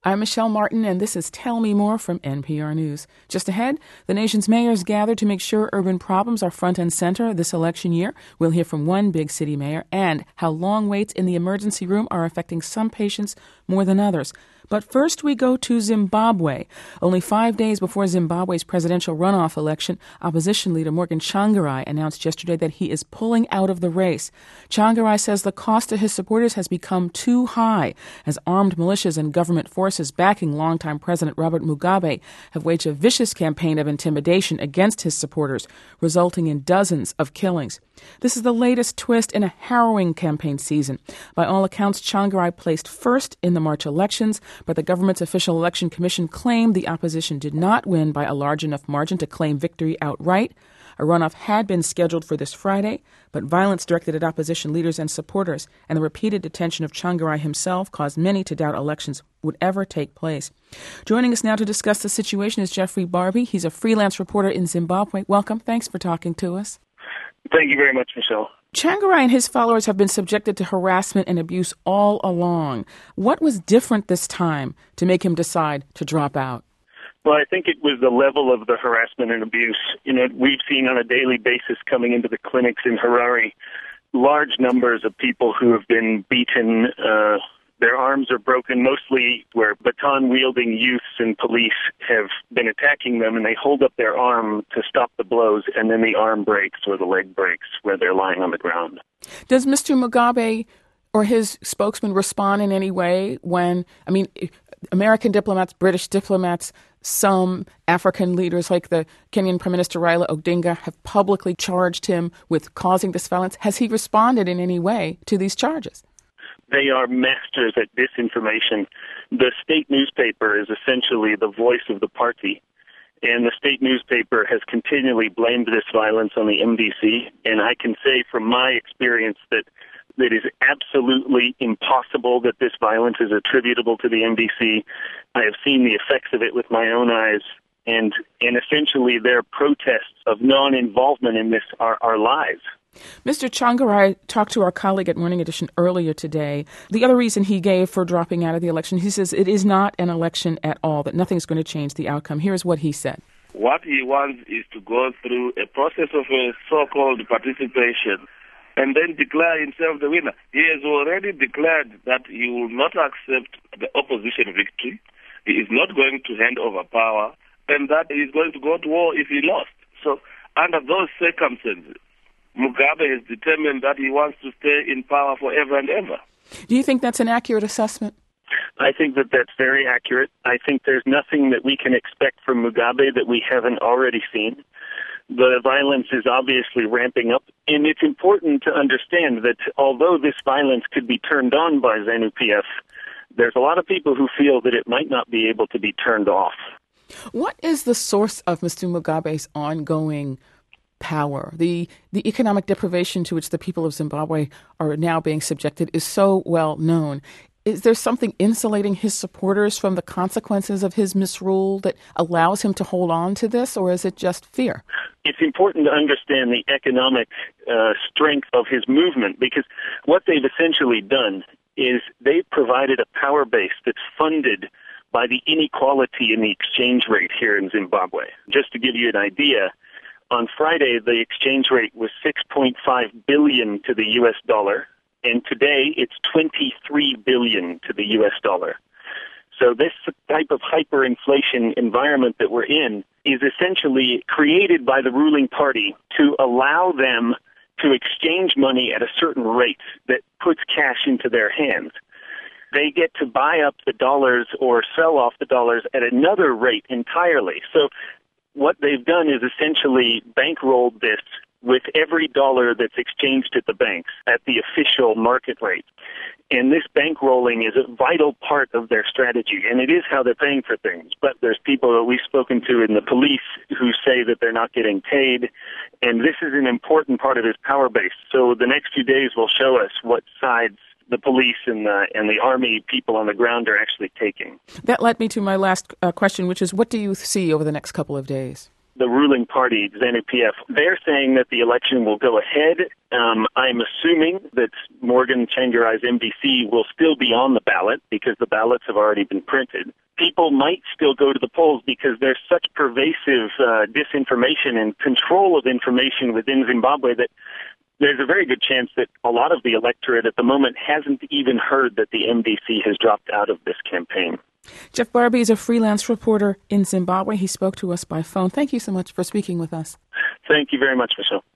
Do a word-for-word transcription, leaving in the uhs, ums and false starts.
I'm Michelle Martin, and this is Tell Me More from N P R News. Just ahead, the nation's mayors gather to make sure urban problems are front and center this election year. We'll hear from one big city mayor and how long waits in the emergency room are affecting some patients more than others. But first, we go to Zimbabwe. Only five days before Zimbabwe's presidential runoff election, opposition leader Morgan Tsvangirai announced yesterday that he is pulling out of the race. Tsvangirai says the cost to his supporters has become too high as armed militias and government forces backing longtime President Robert Mugabe have waged a vicious campaign of intimidation against his supporters, resulting in dozens of killings. This is the latest twist in a harrowing campaign season. By all accounts, Tsvangirai placed first in the March elections, but the government's official election commission claimed the opposition did not win by a large enough margin to claim victory outright. A runoff had been scheduled for this Friday, but violence directed at opposition leaders and supporters and the repeated detention of Tsvangirai himself caused many to doubt elections would ever take place. Joining us now to discuss the situation is Jeffrey Barbee. He's a freelance reporter in Zimbabwe. Welcome. Thanks for talking to us. Thank you very much, Michelle. Tsvangirai and his followers have been subjected to harassment and abuse all along. What was different this time to make him decide to drop out? Well, I think it was the level of the harassment and abuse. You know, we've seen on a daily basis coming into the clinics in Harare large numbers of people who have been beaten. Uh, their arms are broken, mostly where baton-wielding youths and police have been attacking them, and they hold up their arm to stop the blows, and then the arm breaks or the leg breaks where they're lying on the ground. Does Mister Mugabe or his spokesman respond in any way when, I mean, American diplomats, British diplomats, some African leaders like the Kenyan Prime Minister Raila Odinga have publicly charged him with causing this violence? Has he responded in any way to these charges? They are masters at disinformation. The state newspaper is essentially the voice of the party, and the state newspaper has continually blamed this violence on the M D C, and I can say from my experience that it is absolutely impossible that this violence is attributable to the M D C. I have seen the effects of it with my own eyes, and and essentially their protests of non-involvement in this are, are lies. Mister Tsvangirai talked to our colleague at Morning Edition earlier today. The other reason he gave for dropping out of the election, he says it is not an election at all, that nothing's going to change the outcome. Here's what he said. What he wants is to go through a process of a so-called participation and then declare himself the winner. He has already declared that he will not accept the opposition victory. He is not going to hand over power, and that he is going to go to war if he lost. So under those circumstances, Mugabe has determined that he wants to stay in power forever and ever. Do you think that's an accurate assessment? I think that that's very accurate. I think there's nothing that we can expect from Mugabe that we haven't already seen. The violence is obviously ramping up, and it's important to understand that although this violence could be turned on by ZANU-P F, there's a lot of people who feel that it might not be able to be turned off. What is the source of Mister Mugabe's ongoing power? The the economic deprivation to which the people of Zimbabwe are now being subjected is so well known. Is there something insulating his supporters from the consequences of his misrule that allows him to hold on to this, or is it just fear? It's important to understand the economic uh, strength of his movement, because what they've essentially done is they've provided a power base that's funded by the inequality in the exchange rate here in Zimbabwe. Just to give you an idea, on Friday, the exchange rate was six point five billion dollars to the U S dollar, and today it's twenty-three billion dollars to the U S dollar. So this type of hyperinflation environment that we're in is essentially created by the ruling party to allow them to exchange money at a certain rate that puts cash into their hands. They get to buy up the dollars or sell off the dollars at another rate entirely. So what they've done is essentially bankrolled this with every dollar that's exchanged at the banks at the official market rate. And this bankrolling is a vital part of their strategy, and it is how they're paying for things. But there's people that we've spoken to in the police who say that they're not getting paid, and this is an important part of his power base. So the next few days will show us what sides the police and the, and the army people on the ground are actually taking. That led me to my last uh, question, which is, what do you see over the next couple of days? the ruling party, ZANU-P F, they're saying that the election will go ahead. Um, I'm assuming that Morgan Tsvangirai's M D C will still be on the ballot because the ballots have already been printed. People might still go to the polls because there's such pervasive uh, disinformation and control of information within Zimbabwe that there's a very good chance that a lot of the electorate at the moment hasn't even heard that the M D C has dropped out of this campaign. Jeff Barbie is a freelance reporter in Zimbabwe. He spoke to us by phone. Thank you so much for speaking with us. Thank you very much, Michelle.